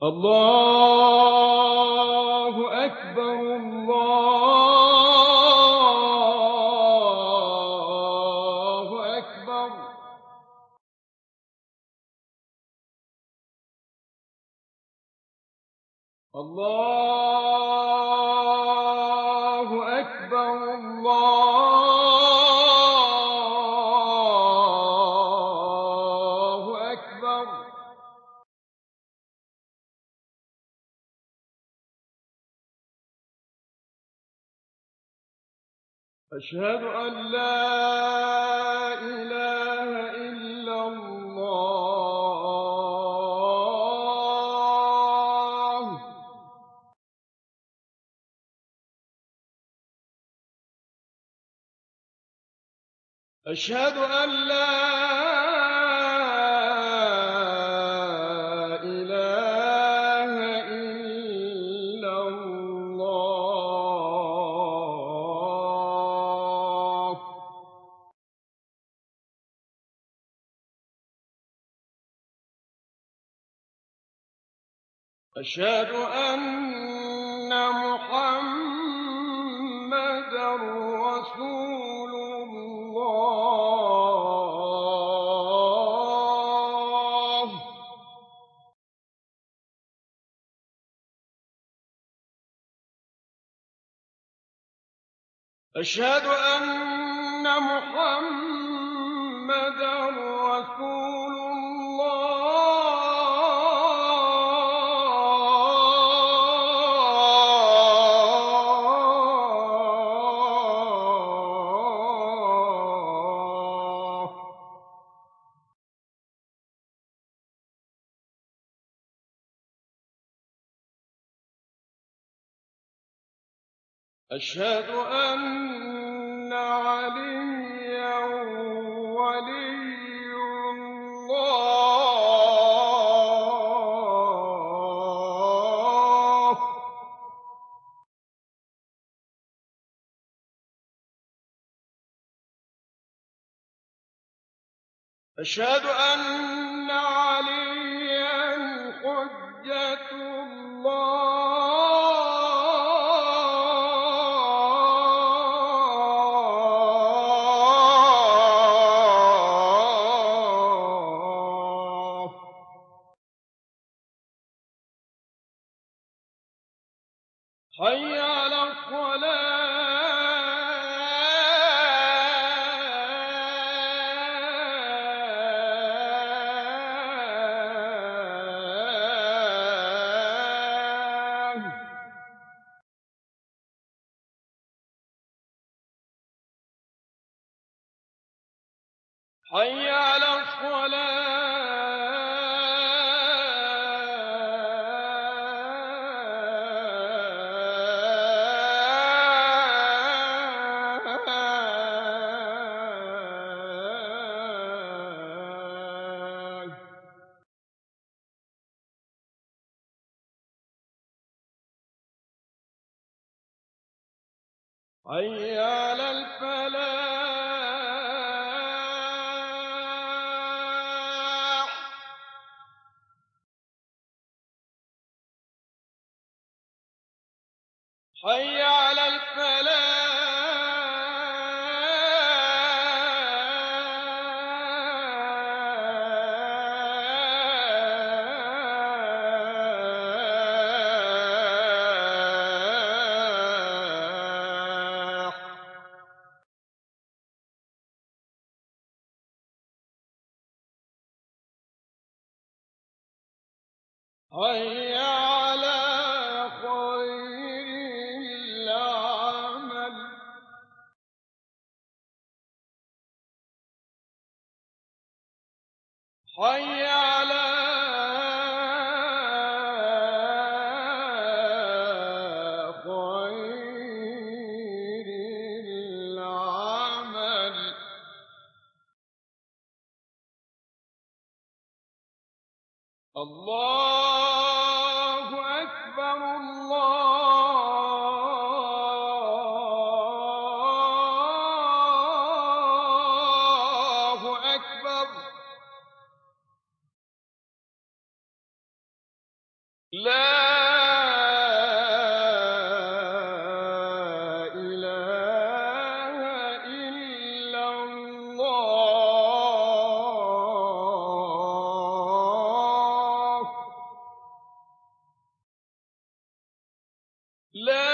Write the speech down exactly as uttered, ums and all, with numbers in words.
الله أكبر الله أكبر. الله أكبر الله أكبر. أشهد أن لا إله إلا الله. أشهد أن لا إله إلا الله. أشهد أن محمدًا رسول الله. أشهد أن محمدًا رسول الله. أشهد أن عليا ولي الله. أشهد أن عليا حجة الله. حي على الصلاة. حي على الصلاة. حي على الفلاح. حي على الفلاح. حي على خير العمل. حي على خير العمل. الله أكبر الله أكبر. لا إله إلا الله لا